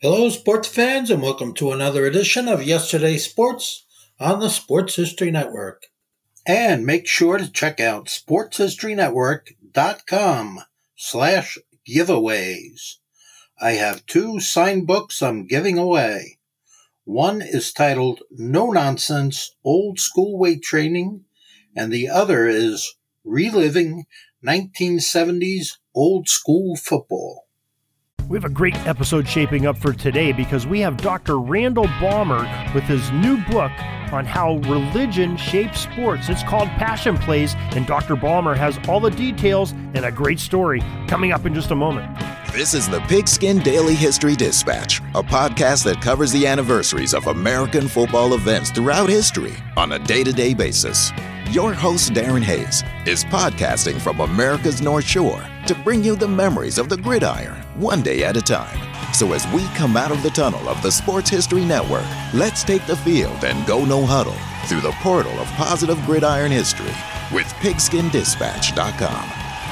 Hello, sports fans, and welcome to another edition of Yesterday's Sports on the Sports History Network. And make sure to check out sportshistorynetwork.com/giveaways. I have 2 signed books I'm giving away. One is titled No Nonsense Old School Weight Training, and the other is Reliving 1970s Old School Football. We have a great episode shaping up for today because we have Dr. Randall Balmer with his new book on how religion shapes sports. It's called Passion Plays, and Dr. Balmer has all the details and a great story coming up in just a moment. This is the Pigskin Daily History Dispatch, a podcast that covers the anniversaries of American football events throughout history on a day-to-day basis. Your host, Darren Hayes, is podcasting from America's North Shore to bring you the memories of the gridiron, one day at a time. So as we come out of the tunnel of the Sports History Network, let's take the field and go no huddle through the portal of positive gridiron history with pigskindispatch.com.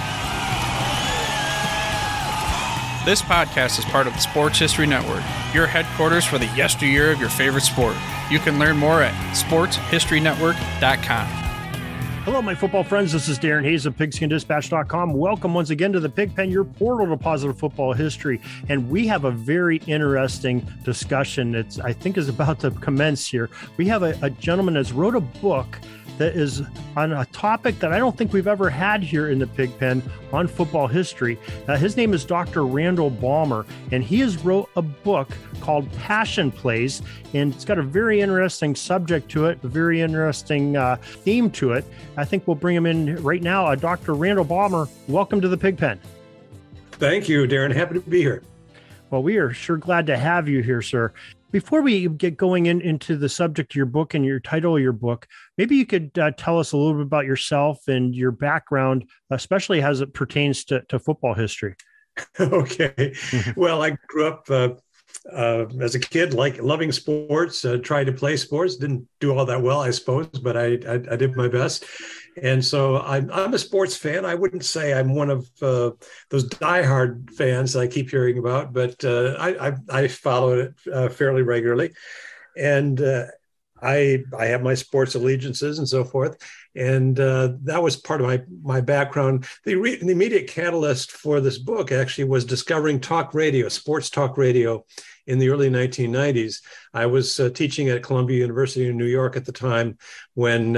This podcast is part of the Sports History Network, your headquarters for the yesteryear of your favorite sport. You can learn more at sportshistorynetwork.com. Hello, my football friends. This is Darren Hayes of pigskindispatch.com. Welcome once again to the Pigpen, your portal to positive football history. And we have a very interesting discussion that I think is about to commence here. We have a gentleman that's wrote a book that is on a topic that I don't think we've ever had here in the Pigpen on football history. His name is Dr. Randall Balmer, and he has wrote a book called Passion Plays, and it's got a very interesting subject to it, a very interesting theme to it. I think we'll bring him in right now. Dr. Randall Balmer, welcome to the Pigpen. Thank you, Darren. Happy to be here. Well, we are sure glad to have you here, sir. Before we get going into the subject of your book and your title of your book, maybe you could tell us a little bit about yourself and your background, especially as it pertains to football history. Okay. Well, I grew up as a kid, loving sports, tried to play sports, didn't do all that well, I suppose, but I did my best. And so I'm a sports fan. I wouldn't say I'm one of those diehard fans I keep hearing about, but I follow it fairly regularly. And I have my sports allegiances and so forth. And that was part of my background. The immediate catalyst for this book actually was discovering talk radio, sports talk radio, in the early 1990s. I was teaching at Columbia University in New York at the time when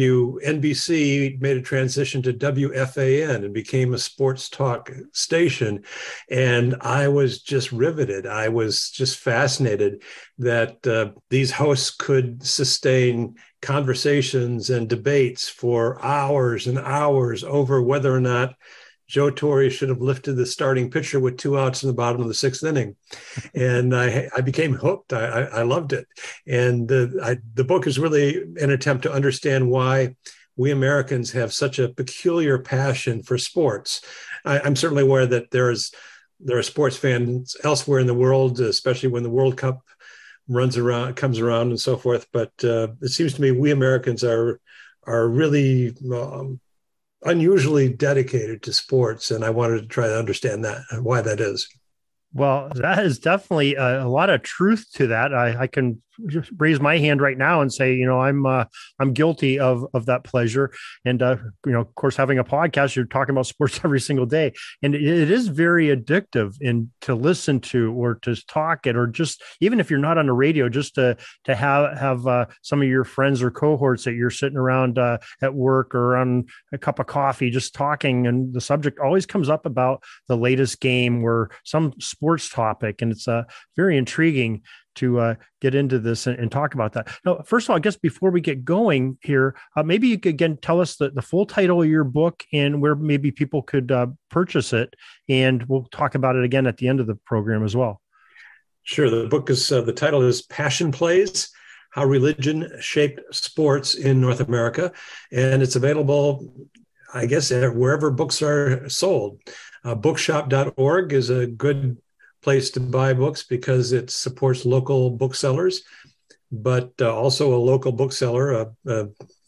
WNBC made a transition to WFAN and became a sports talk station. And I was just riveted. I was just fascinated that these hosts could sustain conversations and debates for hours and hours over whether or not Joe Torre should have lifted the starting pitcher with 2 outs in the bottom of the 6th inning. And I became hooked. I loved it. And the book is really an attempt to understand why we Americans have such a peculiar passion for sports. I'm certainly aware that there are sports fans elsewhere in the world, especially when the World Cup comes around and so forth. But it seems to me we Americans are really unusually dedicated to sports, and I wanted to try to understand that and why that is. Well, that is definitely a lot of truth to that. I can just raise my hand right now and say, I'm guilty of that pleasure. And, of course, having a podcast, you're talking about sports every single day. And it is very addictive to listen to or to talk it, or just even if you're not on the radio, just to have some of your friends or cohorts that you're sitting around at work or on a cup of coffee, just talking. And the subject always comes up about the latest game or some sports topic. And it's very intriguing to get into this and talk about that. Now, first of all, I guess before we get going here, maybe you could again tell us the full title of your book and where maybe people could purchase it, and we'll talk about it again at the end of the program as well. Sure. The book is the title is Passion Plays: How Religion Shaped Sports in North America, and it's available, I guess, wherever books are sold. Bookshop.org is a good place to buy books because it supports local booksellers, but also a local bookseller, a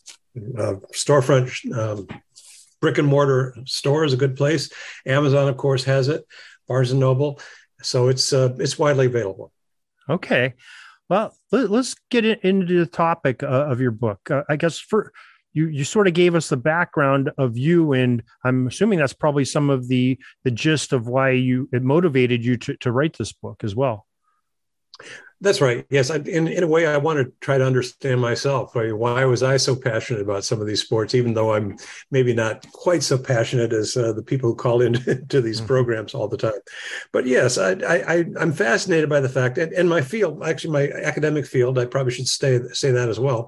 storefront brick and mortar store is a good place. Amazon, of course, has it. Barnes and Noble. So it's widely available. Okay. Well, let's get into the topic of your book. I guess you sort of gave us the background of you, and I'm assuming that's probably some of the gist of why it motivated you to write this book as well. That's right. Yes. In a way, I want to try to understand myself. Why was I so passionate about some of these sports, even though I'm maybe not quite so passionate as the people who call into these programs all the time. But yes, I'm fascinated by the fact, and my field, actually my academic field, I probably should say that as well.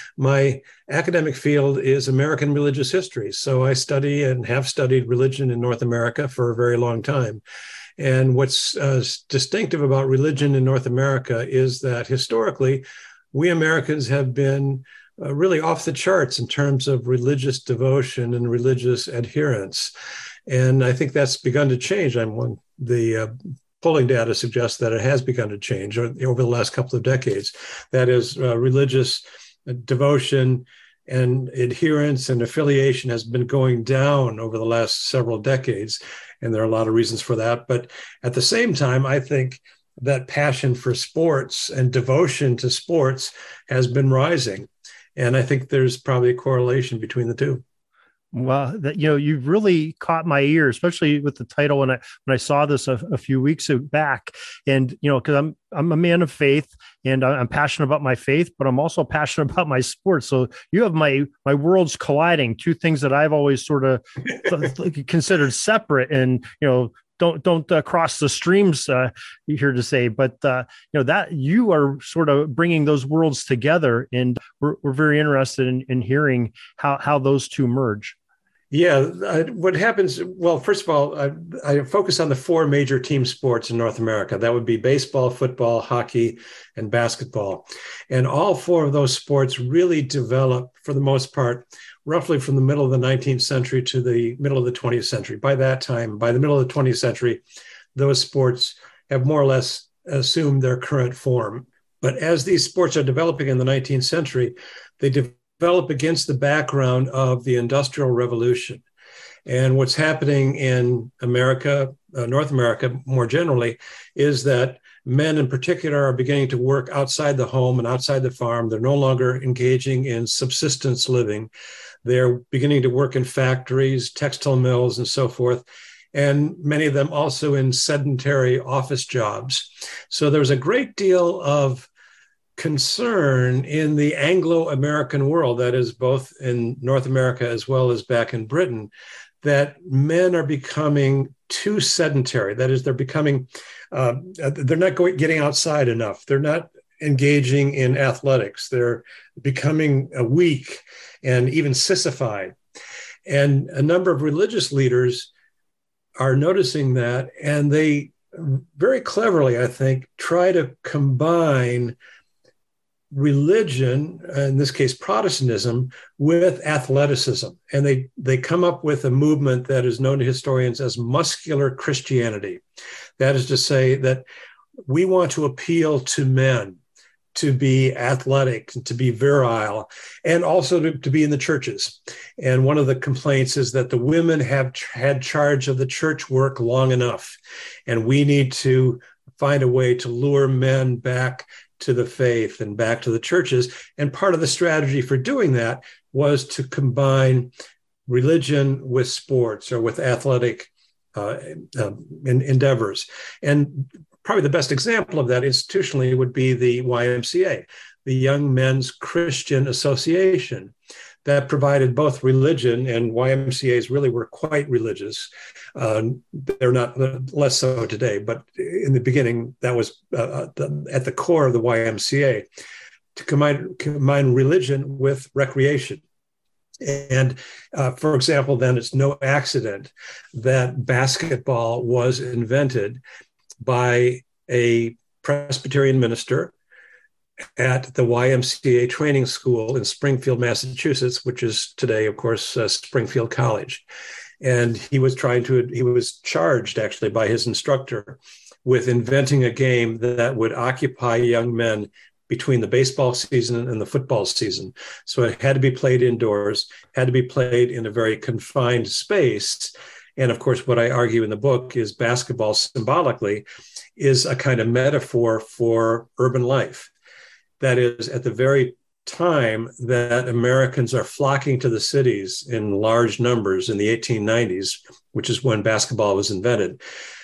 My academic field is American religious history. So I study and have studied religion in North America for a very long time. And what's distinctive about religion in North America is that historically, we Americans have been really off the charts in terms of religious devotion and religious adherence. And I think that's begun to change. The polling data suggests that it has begun to change over the last couple of decades. That is, religious devotion and adherence and affiliation has been going down over the last several decades. And there are a lot of reasons for that. But at the same time, I think that passion for sports and devotion to sports has been rising. And I think there's probably a correlation between the two. Well, you've really caught my ear, especially with the title when I saw this a few weeks back. And because I'm a man of faith, and I'm passionate about my faith, but I'm also passionate about my sports. So you have my worlds colliding, two things that I've always sort of considered separate, and don't cross the streams here to say, but that you are sort of bringing those worlds together, and we're very interested in hearing how those two merge. Yeah, what happens? Well, first of all, I focus on the four major team sports in North America. That would be baseball, football, hockey, and basketball. And all four of those sports really developed, for the most part, roughly from the middle of the 19th century to the middle of the 20th century. By that time, by the middle of the 20th century, those sports have more or less assumed their current form. But as these sports are developing in the 19th century, they develop against the background of the Industrial Revolution. And what's happening in America, North America more generally, is that men in particular are beginning to work outside the home and outside the farm. They're no longer engaging in subsistence living. They're beginning to work in factories, textile mills, and so forth. And many of them also in sedentary office jobs. So there's a great deal of concern in the Anglo-American world, that is both in North America as well as back in Britain, that men are becoming too sedentary. That is, they're becoming, they're not getting outside enough. They're not engaging in athletics. They're becoming weak and even sissified. And a number of religious leaders are noticing that, and they very cleverly, I think, try to combine religion, in this case Protestantism, with athleticism. And they come up with a movement that is known to historians as muscular Christianity. That is to say that we want to appeal to men to be athletic, and to be virile, and also to be in the churches. And one of the complaints is that the women have had charge of the church work long enough, and we need to find a way to lure men back to the faith and back to the churches. And part of the strategy for doing that was to combine religion with sports or with athletic endeavors. And probably the best example of that institutionally would be the YMCA, the Young Men's Christian Association, that provided both religion, and YMCAs really were quite religious. They're not less so today, but in the beginning, that was at the core of the YMCA, to combine religion with recreation. And for example, then it's no accident that basketball was invented by a Presbyterian minister at the YMCA training school in Springfield, Massachusetts, which is today, of course, Springfield College. And he was charged actually by his instructor with inventing a game that would occupy young men between the baseball season and the football season. So it had to be played indoors, had to be played in a very confined space. And of course, what I argue in the book is basketball symbolically is a kind of metaphor for urban life. That is, at the very time that Americans are flocking to the cities in large numbers in the 1890s, which is when basketball was invented,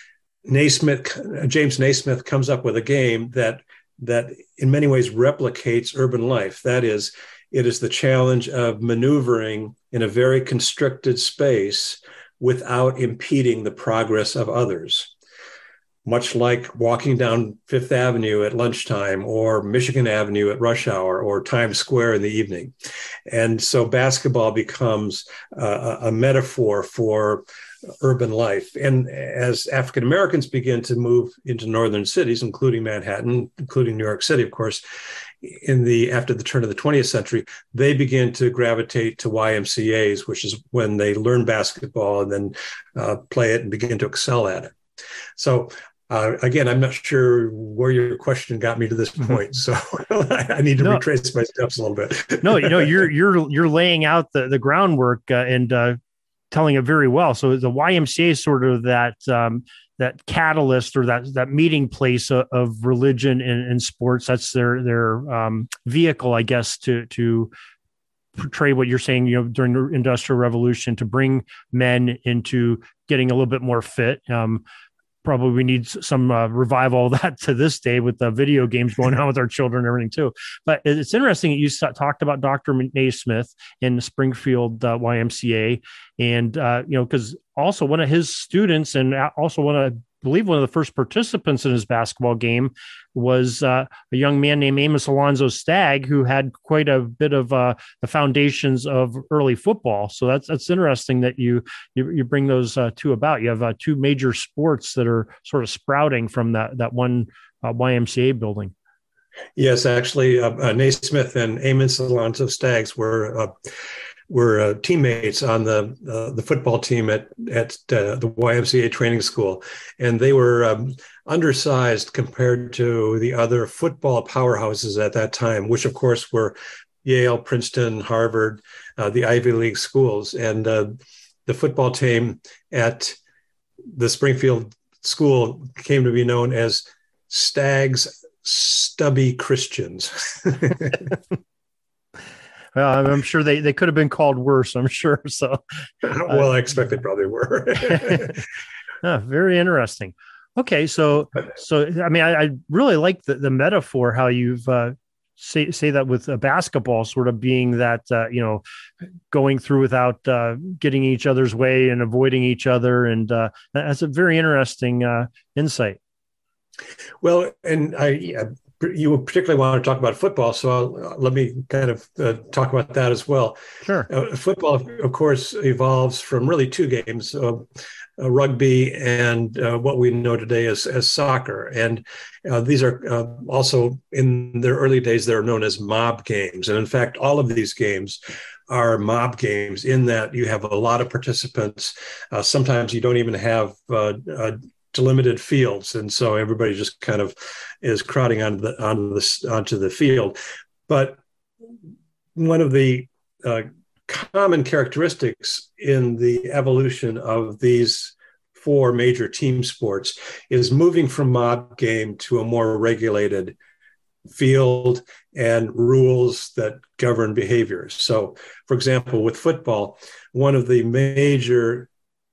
James Naismith comes up with a game that in many ways replicates urban life. That is, it is the challenge of maneuvering in a very constricted space without impeding the progress of others. Much like walking down Fifth Avenue at lunchtime or Michigan Avenue at rush hour or Times Square in the evening. And so basketball becomes a metaphor for urban life. And as African Americans begin to move into northern cities, including Manhattan, including New York City, of course, after the turn of the 20th century, they begin to gravitate to YMCAs, which is when they learn basketball and then play it and begin to excel at it. So again, I'm not sure where your question got me to this point, so I need to retrace my steps a little bit. No, you're laying out the groundwork and telling it very well. So the YMCA is sort of that catalyst or that meeting place of religion and sports. That's their vehicle, I guess, to portray what you're saying, during the Industrial Revolution, to bring men into getting a little bit more fit. Probably we need some revival of that to this day with the video games going on with our children and everything too. But it's interesting that you talked about Dr. Naismith in the Springfield YMCA, and because also one of his students and also one of the first participants in his basketball game was a young man named Amos Alonzo Stagg, who had quite a bit of the foundations of early football. So that's interesting that you bring those two about. You have two major sports that are sort of sprouting from that one YMCA building. Yes, actually, Naismith and Amos Alonzo Staggs were teammates on the football team at the YMCA training school, and they were undersized compared to the other football powerhouses at that time, which of course were Yale, Princeton, Harvard, the Ivy League schools. And the football team at the Springfield school came to be known as Staggs Stubby Christians. Well, I'm sure they could have been called worse, I'm sure. So, well, I expect they probably were. Very interesting. Okay. So, I mean, I really like the metaphor, how you've say that with basketball sort of being that, going through without getting each other's way and avoiding each other. And that's a very interesting insight. Well, and you particularly want to talk about football, so let me kind of talk about that as well. Sure. Football, of course, evolves from really two games, rugby and what we know today as soccer. And these are also, in their early days, they're known as mob games. And in fact, all of these games are mob games in that you have a lot of participants. Sometimes you don't even have delimited fields, and so everybody just kind of is crowding onto the field. But one of the common characteristics in the evolution of these four major team sports is moving from mob game to a more regulated field and rules that govern behavior. So, for example, with football, one of the major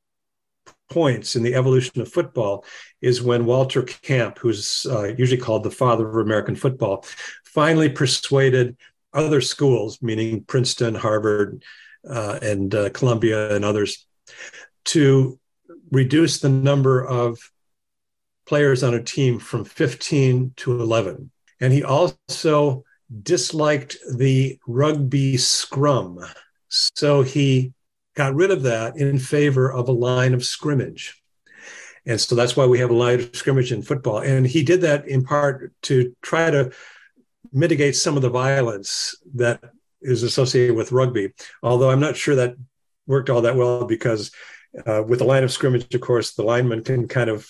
points in the evolution of football is when Walter Camp, who's usually called the father of American football, finally persuaded other schools, meaning Princeton, Harvard, and Columbia and others, to reduce the number of players on a team from 15 to 11. And he also disliked the rugby scrum. So he got rid of that in favor of a line of scrimmage. And so that's why we have a line of scrimmage in football. And he did that in part to try to mitigate some of the violence that is associated with rugby. Although I'm not sure that worked all that well, because with the line of scrimmage, of course, the lineman can kind of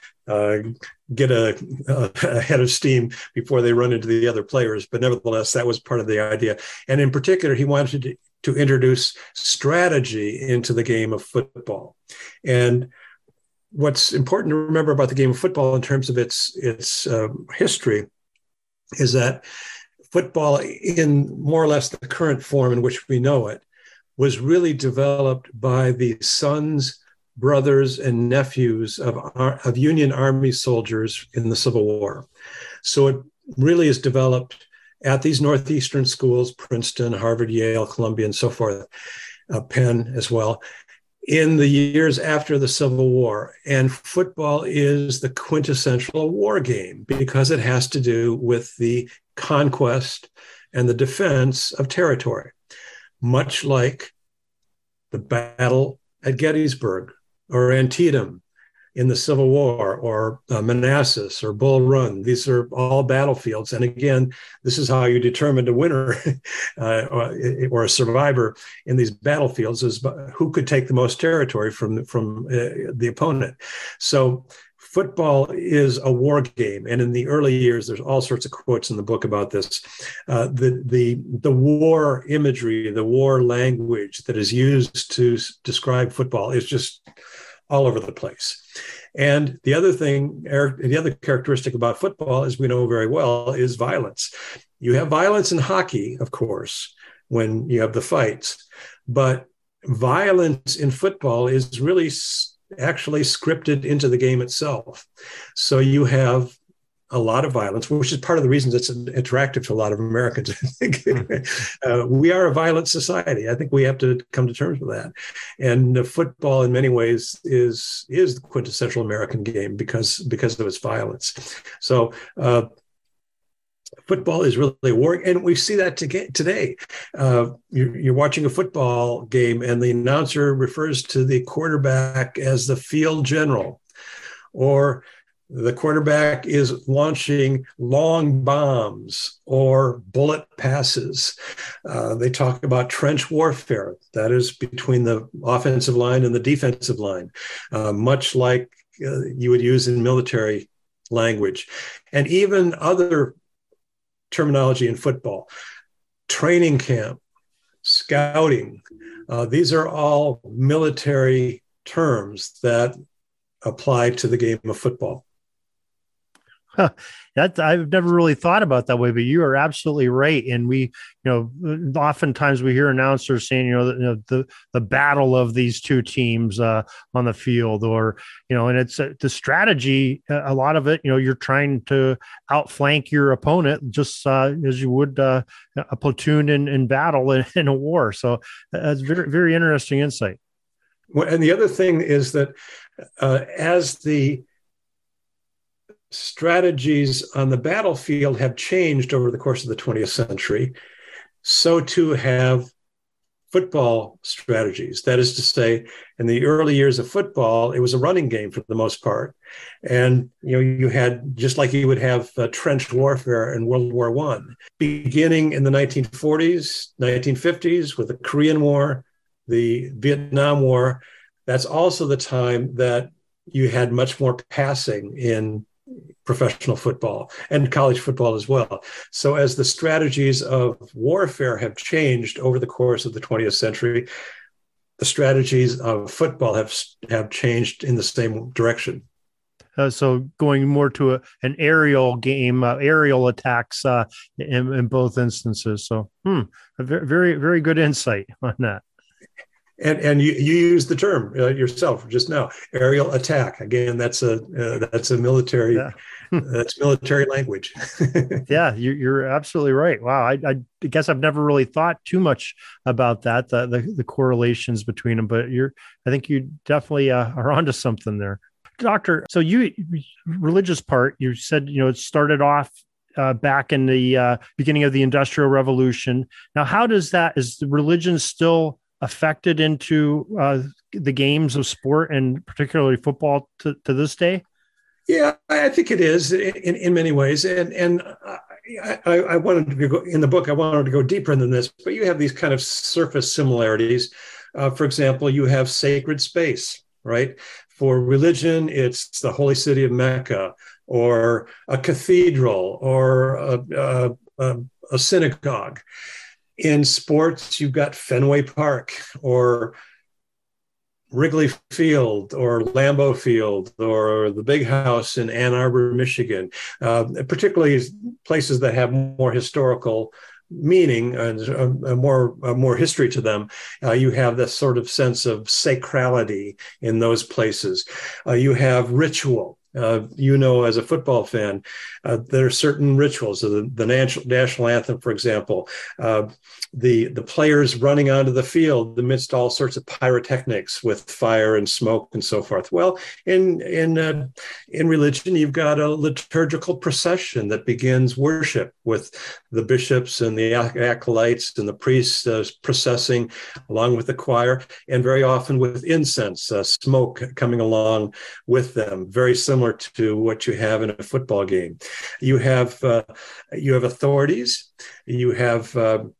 get a head of steam before they run into the other players. But nevertheless, that was part of the idea. And in particular, he wanted to introduce strategy into the game of football. And what's important to remember about the game of football in terms of its history is that football, in more or less the current form in which we know it, was really developed by the sons, brothers, and nephews of Union Army soldiers in the Civil War. So it really is developed at these Northeastern schools, Princeton, Harvard, Yale, Columbia, and so forth, Penn as well, in the years after the Civil War. And football is the quintessential war game because it has to do with the conquest and the defense of territory, much like the battle at Gettysburg or Antietam in the Civil War, or Manassas or Bull Run. These are all battlefields. And again, this is how you determine a winner or a survivor in these battlefields, is who could take the most territory from the opponent. So football is a war game. And in the early years, there's all sorts of quotes in the book about this. The war imagery, the war language that is used to describe football is just all over the place. And the other thing, Eric, the other characteristic about football, as we know very well, is violence. You have violence in hockey, of course, when you have the fights, but violence in football is really actually scripted into the game itself. So you have a lot of violence, which is part of the reasons it's attractive to a lot of Americans. I think we are a violent society. I think we have to come to terms with that. And football, in many ways, is the quintessential American game because of its violence. So football is really a war, and we see that today. You're watching a football game, and the announcer refers to the quarterback as the field general, or the quarterback is launching long bombs or bullet passes. They talk about trench warfare. That is between the offensive line and the defensive line, much like you would use in military language. And even other terminology in football, training camp, scouting. These are all military terms that apply to the game of football. That I've never really thought about that way, but you are absolutely right. And we, oftentimes we hear announcers saying, the battle of these two teams on the field, or, and it's the strategy. A lot of it, you're trying to outflank your opponent just as you would a platoon in battle in a war. So that's very, very interesting insight. Well, and the other thing is that as the strategies on the battlefield have changed over the course of the 20th century, so too have football strategies. That is to say, in the early years of football, it was a running game for the most part. And, you had, just like you would have trench warfare in World War I, beginning in the 1940s, 1950s with the Korean War, the Vietnam War. That's also the time that you had much more passing in professional football and college football as well. So as the strategies of warfare have changed over the course of the 20th century, the strategies of football have changed in the same direction. So going more to an aerial game, aerial attacks in both instances. So a very, very good insight on that. And you use the term yourself just now, aerial attack. Again, that's a military. Yeah. That's military language. Yeah, you're absolutely right. Wow, I guess I've never really thought too much about that, the correlations between them. But I think you definitely are onto something there, Doctor. So religious part, you said it started off back in the beginning of the Industrial Revolution. Now, how does that, is the religion still affected into the games of sport, and particularly football to this day? Yeah, I think it is in many ways. And I wanted to go in the book, I wanted to go deeper than this, but you have these kind of surface similarities. For example, you have sacred space, right? For religion, it's the holy city of Mecca, or a cathedral, or a synagogue. In sports, you've got Fenway Park, or Wrigley Field or Lambeau Field or the Big House in Ann Arbor, Michigan, particularly places that have more historical meaning and more history to them. You have this sort of sense of sacrality in those places. You have ritual. As a football fan, there are certain rituals. The national anthem, for example, the players running onto the field amidst all sorts of pyrotechnics with fire and smoke and so forth. Well, in religion, you've got a liturgical procession that begins worship with the bishops and the acolytes and the priests processing along with the choir, and very often with incense, smoke coming along with them, very similar to what you have in a football game. You have authorities. You have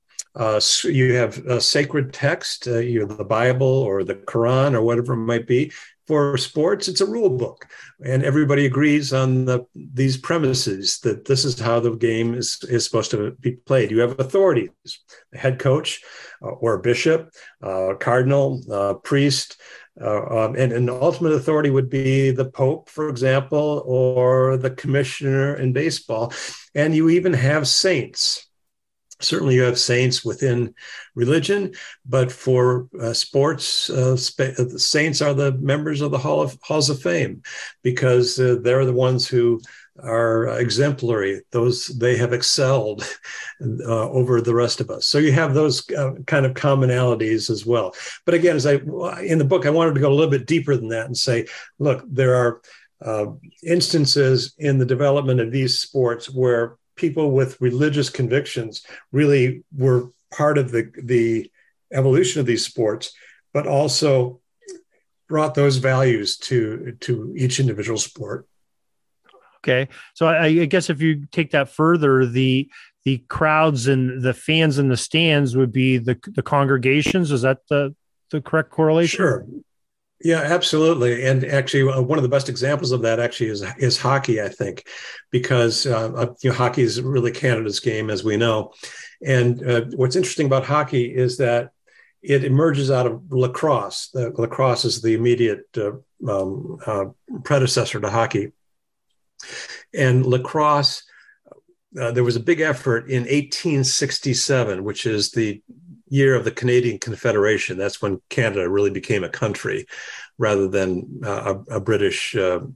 a sacred text, the Bible or the Quran or whatever it might be. For sports, it's a rule book, and everybody agrees on these premises that this is how the game is supposed to be played. You have authorities, a head coach or a bishop, cardinal, priest, and an ultimate authority would be the Pope, for example, or the commissioner in baseball. And you even have saints. Certainly you have saints within religion, but for sports, the saints are the members of the Halls of Fame, because they're the ones who are exemplary. They have excelled over the rest of us. So you have those kind of commonalities as well. But again, in the book, I wanted to go a little bit deeper than that and say, look, there are instances in the development of these sports where people with religious convictions really were part of the evolution of these sports, but also brought those values to each individual sport. Okay. So I guess if you take that further, the crowds and the fans in the stands would be the congregations. Is that the correct correlation? Sure. Yeah, absolutely. And actually, one of the best examples of that actually is hockey, I think, because hockey is really Canada's game, as we know. And what's interesting about hockey is that it emerges out of lacrosse. Lacrosse is the immediate predecessor to hockey. And lacrosse, there was a big effort in 1867, which is the year of the Canadian Confederation. That's when Canada really became a country rather than a British part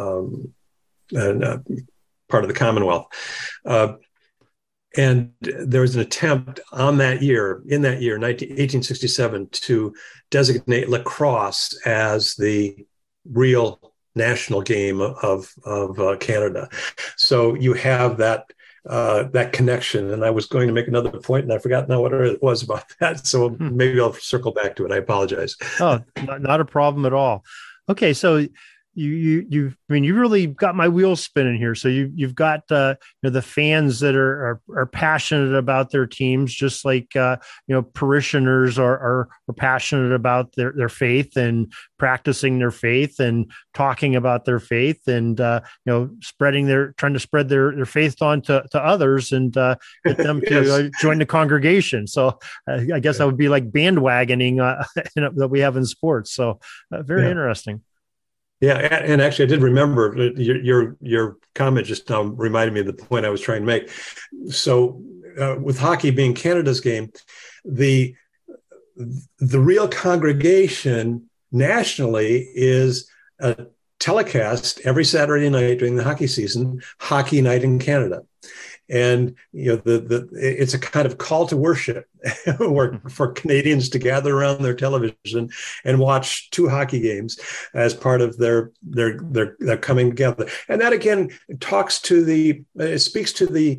of the Commonwealth. And there was an attempt in that year, 1867, to designate lacrosse as the real national game of Canada. So you have that connection. And I was going to make another point, and I forgot now what it was about that. So maybe I'll circle back to it. I apologize. Oh, not a problem at all. Okay, so you really got my wheels spinning here. So you've got the fans that are passionate about their teams, just like parishioners are passionate about their faith and practicing their faith and talking about their faith and trying to spread their faith on to others and get them to join the congregation. So I guess that would be like bandwagoning that we have in sports. So very interesting. Yeah, and actually, I did remember your comment just now reminded me of the point I was trying to make. So, with hockey being Canada's game, the real congregation nationally is a telecast every Saturday night during the hockey season, Hockey Night in Canada. And it's a kind of call to worship for Canadians to gather around their television and watch two hockey games as part of their coming together. And that again speaks to the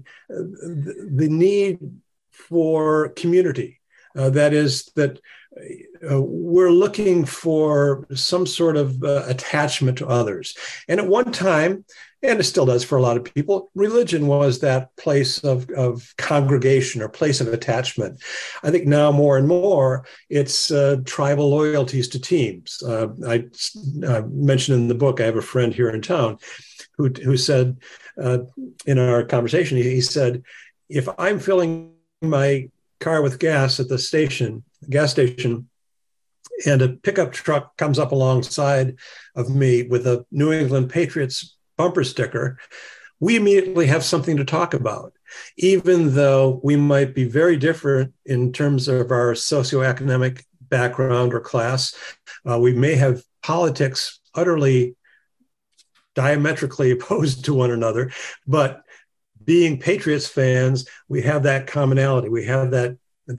need for community. That is that we're looking for some sort of attachment to others. And at one time, and it still does for a lot of people, religion was that place of congregation or place of attachment. I think now more and more, it's tribal loyalties to teams. I mentioned in the book, I have a friend here in town who said in our conversation, he said, if I'm filling my car with gas at the gas station, and a pickup truck comes up alongside of me with a New England Patriots bumper sticker, we immediately have something to talk about. Even though we might be very different in terms of our socioeconomic background or class, we may have politics utterly diametrically opposed to one another, but being Patriots fans, we have that commonality. We have that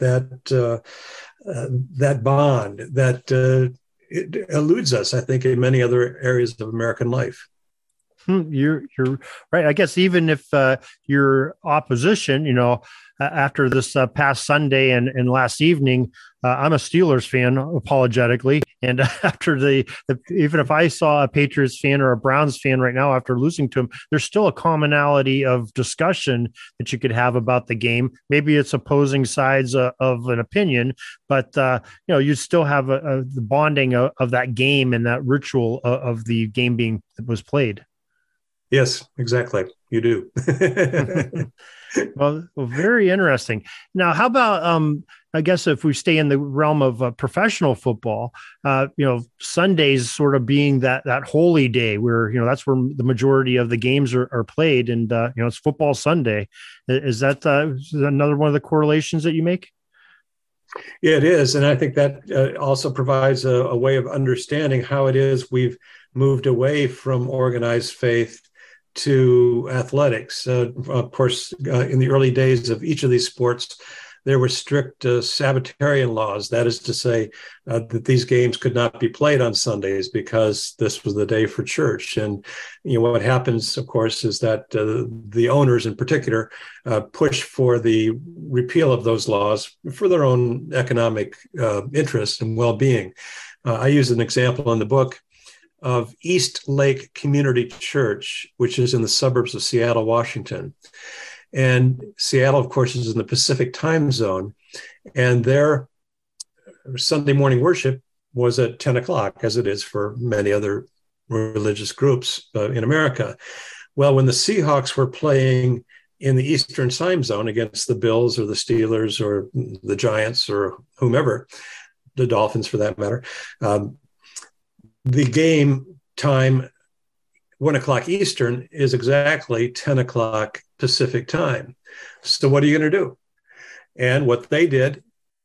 bond that it eludes us, I think, in many other areas of American life. You're right. I guess even if your opposition, after this past Sunday and last evening, I'm a Steelers fan apologetically. And after even if I saw a Patriots fan or a Browns fan right now after losing to them, there's still a commonality of discussion that you could have about the game. Maybe it's opposing sides of an opinion, but you still have the bonding of that game and that ritual of the game was played. Yes, exactly. You do. Well, very interesting. Now, how about, I guess if we stay in the realm of professional football, Sundays sort of being that holy day where, that's where the majority of the games are played. And, it's football Sunday. Is that another one of the correlations that you make? Yeah, it is. And I think that also provides a way of understanding how it is we've moved away from organized faith to athletics. Of course, in the early days of each of these sports, there were strict Sabbatarian laws. That is to say that these games could not be played on Sundays because this was the day for church. And what happens, of course, is that the owners in particular push for the repeal of those laws for their own economic interest and well-being. I use an example in the book of East Lake Community Church, which is in the suburbs of Seattle, Washington. And Seattle, of course, is in the Pacific time zone. And their Sunday morning worship was at 10 o'clock, as it is for many other religious groups in America. Well, when the Seahawks were playing in the Eastern time zone against the Bills or the Steelers or the Giants or whomever, the Dolphins for that matter, the game time, 1 o'clock Eastern, is exactly 10 o'clock Pacific time. So what are you going to do? And what they did,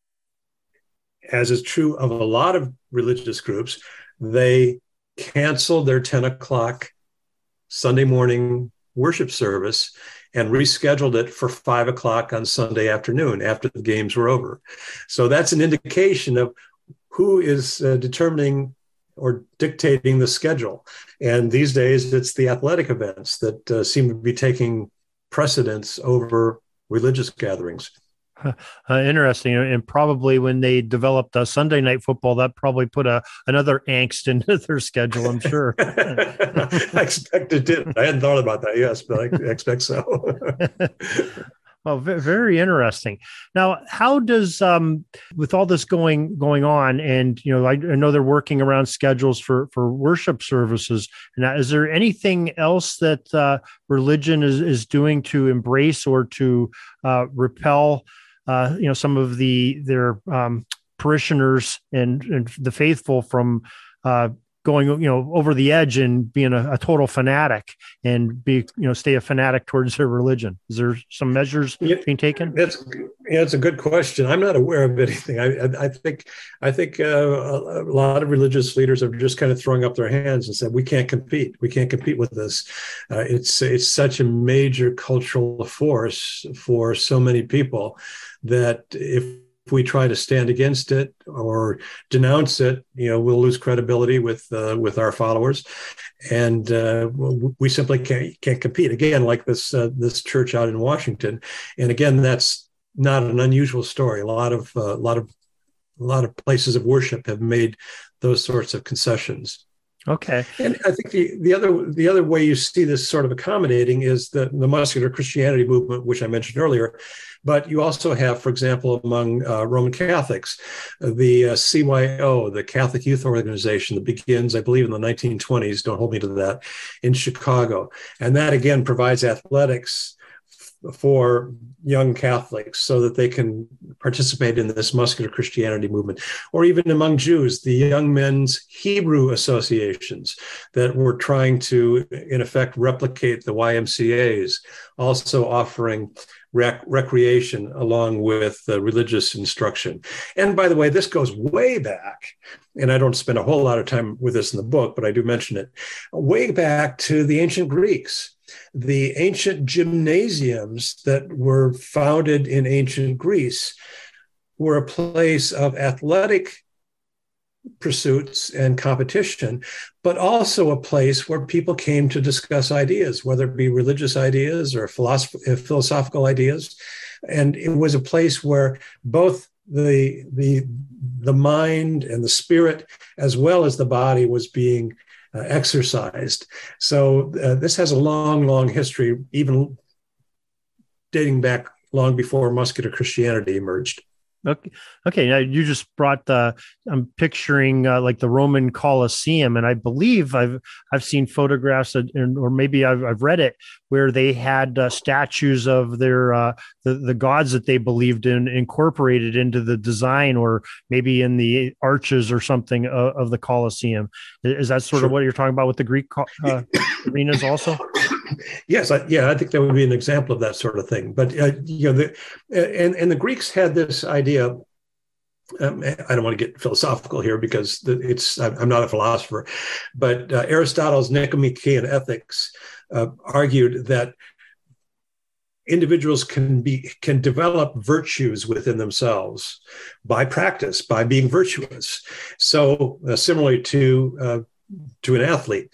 as is true of a lot of religious groups, they canceled their 10 o'clock Sunday morning worship service and rescheduled it for 5 o'clock on Sunday afternoon after the games were over. So that's an indication of who is determining or dictating the schedule. And these days, it's the athletic events that seem to be taking precedence over religious gatherings. Interesting. And probably when they developed Sunday night football, that probably put another angst into their schedule, I'm sure. I expect it did. I hadn't thought about that, yes, but I expect so. Well, very interesting. Now, how does, with all this going on, and I know they're working around schedules for worship services. Now, is there anything else that religion is doing to embrace or to repel, some of their parishioners and the faithful from going, over the edge and being a total fanatic and stay a fanatic towards their religion? Is there some measures being taken? It's a good question. I'm not aware of anything. I think a lot of religious leaders are just kind of throwing up their hands and said, we can't compete. We can't compete with this. It's such a major cultural force for so many people that if we try to stand against it or denounce it, we'll lose credibility with our followers, and we simply can't compete. Again, like this church out in Washington, and again, that's not an unusual story. A lot of places of worship have made those sorts of concessions. Okay. And I think the other way you see this sort of accommodating is the muscular Christianity movement, which I mentioned earlier. But you also have, for example, among Roman Catholics, the CYO, the Catholic Youth Organization, that begins, I believe, in the 1920s, don't hold me to that, in Chicago. And that, again, provides athletics for young Catholics so that they can participate in this muscular Christianity movement, or even among Jews, the Young Men's Hebrew Associations that were trying to, in effect, replicate the YMCAs, also offering recreation along with religious instruction. And by the way, this goes way back, and I don't spend a whole lot of time with this in the book, but I do mention it, way back to the ancient Greeks. The ancient gymnasiums that were founded in ancient Greece were a place of athletic pursuits and competition, but also a place where people came to discuss ideas, whether it be religious ideas or philosophical ideas. And it was a place where both the mind and the spirit, as well as the body, was being exercised. So this has a long, long history, even dating back long before muscular Christianity emerged. Okay. Now you just brought I'm picturing like the Roman Colosseum, and I believe I've seen photographs or maybe I've read it where they had statues of their the gods that they believed in incorporated into the design, or maybe in the arches or something of the Colosseum. Is that sort of what you're talking about with the Greek arenas also? Yes, I think that would be an example of that sort of thing. But the Greeks had this idea. I don't want to get philosophical here because I'm not a philosopher, but Aristotle's Nicomachean Ethics argued that individuals can develop virtues within themselves by practice, by being virtuous. So similarly to an athlete,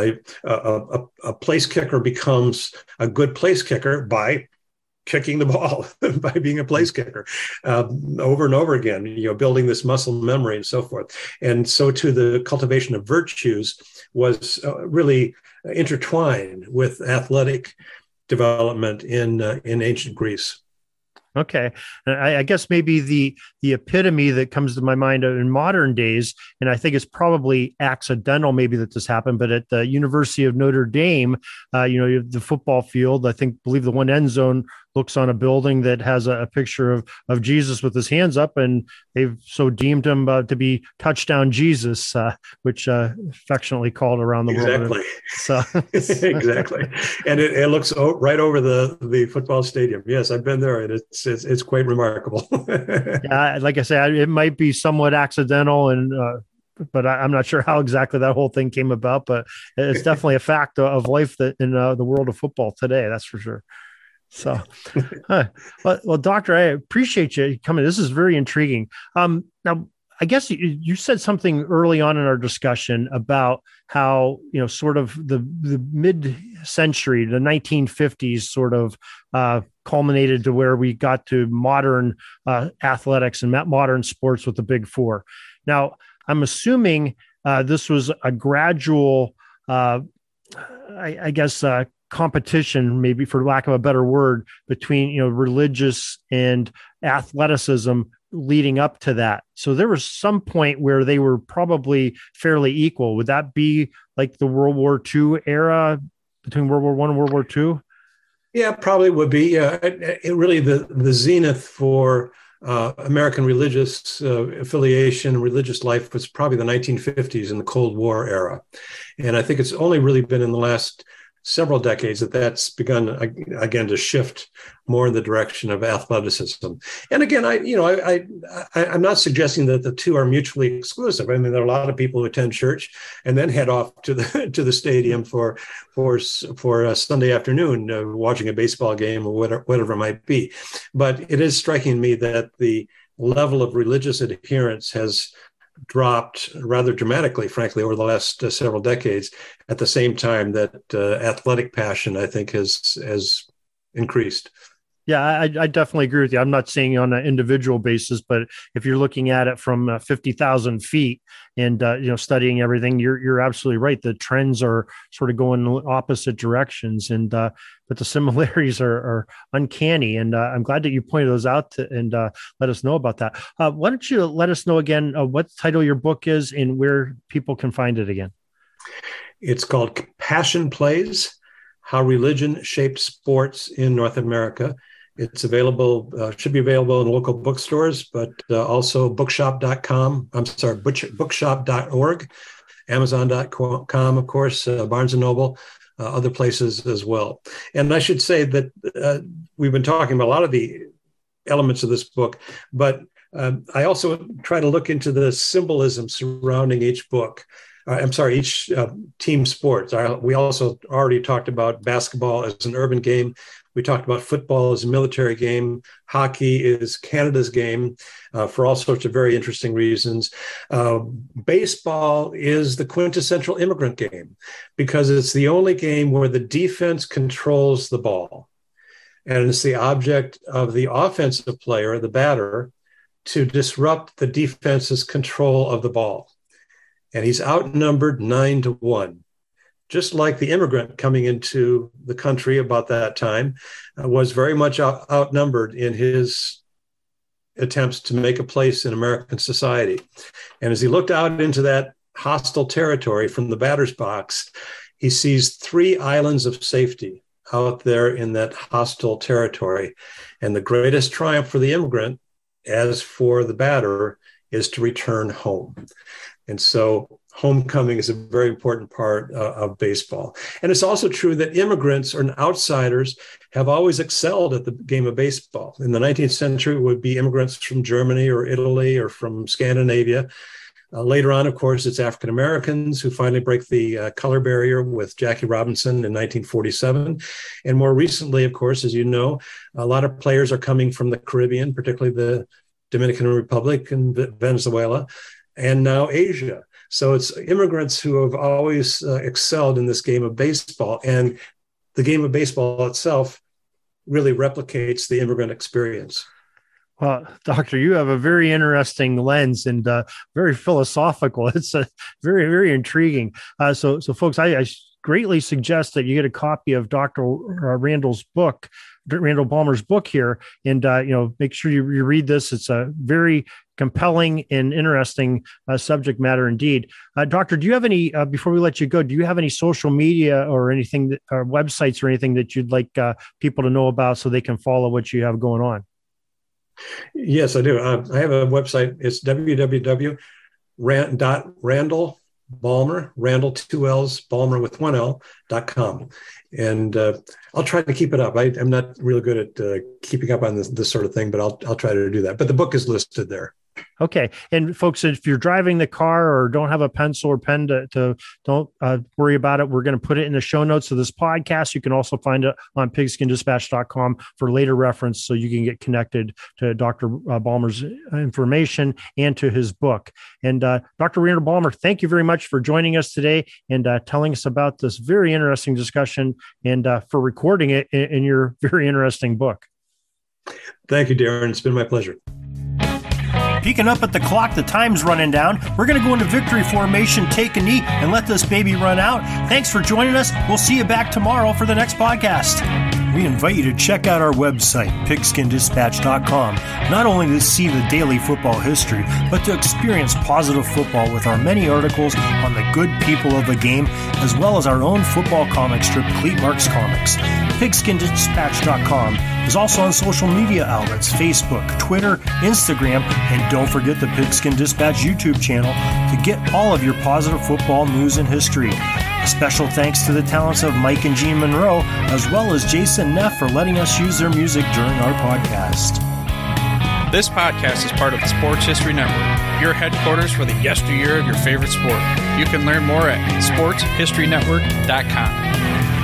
a place kicker becomes a good place kicker by kicking the ball, by being a place kicker over and over again, building this muscle memory and so forth. And so too, the cultivation of virtues was really intertwined with athletic development in ancient Greece. Okay. And I guess maybe the epitome that comes to my mind in modern days, and I think it's probably accidental maybe that this happened, but at the University of Notre Dame, you have the football field, believe the one end zone looks on a building that has a picture of Jesus with his hands up, and they've so deemed him to be Touchdown Jesus, which affectionately called around the world. Exactly. So exactly. And it looks right over the football stadium. Yes, I've been there, and it's quite remarkable. Yeah, like I said, it might be somewhat accidental, but I'm not sure how exactly that whole thing came about, but it's definitely a fact of life that in the world of football today, that's for sure. So, well, Doctor, I appreciate you coming. This is very intriguing. Now, I guess you said something early on in our discussion about how, sort of the mid-century, the 1950s sort of culminated to where we got to modern athletics and modern sports with the Big Four. Now, I'm assuming this was a gradual, I guess, competition, maybe for lack of a better word, between religious and athleticism leading up to that. So there was some point where they were probably fairly equal. Would that be like the World War II era, between World War I and World War II? Yeah, probably would be. Yeah, it really the zenith for American religious affiliation, religious life was probably the 1950s in the Cold War era, and I think it's only really been in the last several decades that's begun again to shift more in the direction of athleticism. And again, I'm not suggesting that the two are mutually exclusive. I mean, there are a lot of people who attend church and then head off to the stadium for a Sunday afternoon, watching a baseball game or whatever it might be. But it is striking me that the level of religious adherence has dropped rather dramatically, frankly, over the last several decades, at the same time that athletic passion, I think, has increased. Yeah, I definitely agree with you. I'm not saying on an individual basis, but if you're looking at it from 50,000 feet and studying everything, you're absolutely right. The trends are sort of going in opposite directions, and but the similarities are uncanny. And I'm glad that you pointed those out and let us know about that. Why don't you let us know again what title your book is and where people can find it again? It's called Passion Plays: How Religion Shaped Sports in North America. It's available, should be available in local bookstores, but also bookshop.com. Bookshop.org, Amazon.com, of course, Barnes & Noble, other places as well. And I should say that we've been talking about a lot of the elements of this book, but I also try to look into the symbolism surrounding each book. Each team sport. We also already talked about basketball as an urban game. We talked about football as a military game. Hockey is Canada's game for all sorts of very interesting reasons. Baseball is the quintessential immigrant game because it's the only game where the defense controls the ball. And it's the object of the offensive player, the batter, to disrupt the defense's control of the ball. And he's outnumbered 9-1. Just like the immigrant coming into the country about that time was very much outnumbered in his attempts to make a place in American society. And as he looked out into that hostile territory from the batter's box, he sees 3 islands of safety out there in that hostile territory. And the greatest triumph for the immigrant, as for the batter, is to return home. And so homecoming is a very important part of baseball. And it's also true that immigrants or outsiders have always excelled at the game of baseball. In the 19th century, it would be immigrants from Germany or Italy or from Scandinavia. Later on, of course, it's African Americans who finally break the color barrier with Jackie Robinson in 1947. And more recently, of course, as you know, a lot of players are coming from the Caribbean, particularly the Dominican Republic and Venezuela, and now Asia. So it's immigrants who have always excelled in this game of baseball. And the game of baseball itself really replicates the immigrant experience. Well, Doctor, you have a very interesting lens and very philosophical. It's very, very intriguing. So folks, I greatly suggest that you get a copy of Dr. Randall Balmer's book here, and make sure you read this. It's a very compelling and interesting subject matter indeed. Doctor, do you have any, before we let you go, do you have any social media or anything, or websites or anything that you'd like people to know about so they can follow what you have going on? Yes, I do. I have a website. It's www.randallbalmer, Randall 2 L's, Balmer with 1 L.com. And I'll try to keep it up. I'm not really good at keeping up on this sort of thing, but I'll try to do that. But the book is listed there. Okay. And folks, if you're driving the car or don't have a pencil or pen to don't worry about it. We're going to put it in the show notes of this podcast. You can also find it on pigskindispatch.com for later reference, so you can get connected to Dr. Balmer's information and to his book. And Dr. Randall Balmer, thank you very much for joining us today and telling us about this very interesting discussion and for recording it in your very interesting book. Thank you, Darren. It's been my pleasure. Peeking up at the clock, the time's running down. We're going to go into victory formation, take a knee, and let this baby run out. Thanks for joining us. We'll see you back tomorrow for the next podcast. We invite you to check out our website, pigskindispatch.com, not only to see the daily football history, but to experience positive football with our many articles on the good people of the game, as well as our own football comic strip, Cleat Marks Comics. Pigskindispatch.com is also on social media outlets, Facebook, Twitter, Instagram, and don't forget the Pigskin Dispatch YouTube channel to get all of your positive football news and history. A special thanks to the talents of Mike and Jean Monroe, as well as Jason Neff for letting us use their music during our podcast. This podcast is part of the Sports History Network, your headquarters for the yesteryear of your favorite sport. You can learn more at sportshistorynetwork.com.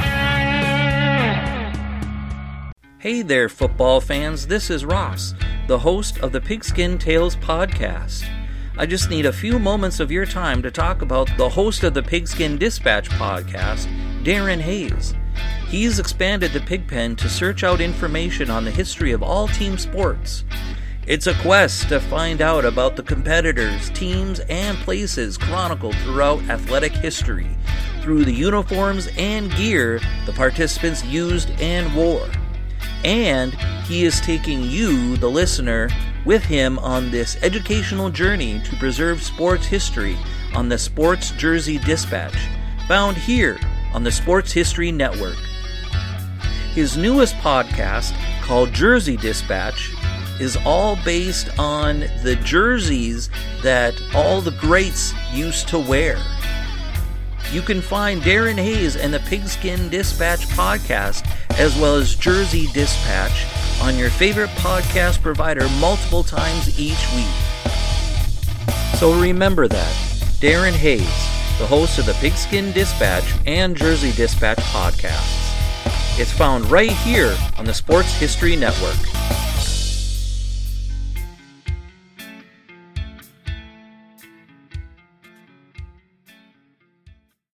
Hey there, football fans. This is Ross, the host of the Pigskin Tales podcast. I just need a few moments of your time to talk about the host of the Pigskin Dispatch podcast, Darren Hayes. He's expanded the Pigpen to search out information on the history of all team sports. It's a quest to find out about the competitors, teams, and places chronicled throughout athletic history, through the uniforms and gear the participants used and wore. And he is taking you, the listener, with him on this educational journey to preserve sports history on the Sports Jersey Dispatch, found here on the Sports History Network. His newest podcast, called Jersey Dispatch, is all based on the jerseys that all the greats used to wear. You can find Darren Hayes and the Pigskin Dispatch podcast, as well as Jersey Dispatch, on your favorite podcast provider multiple times each week. So remember that, Darren Hayes, the host of the Pigskin Dispatch and Jersey Dispatch podcasts. It's found right here on the Sports History Network.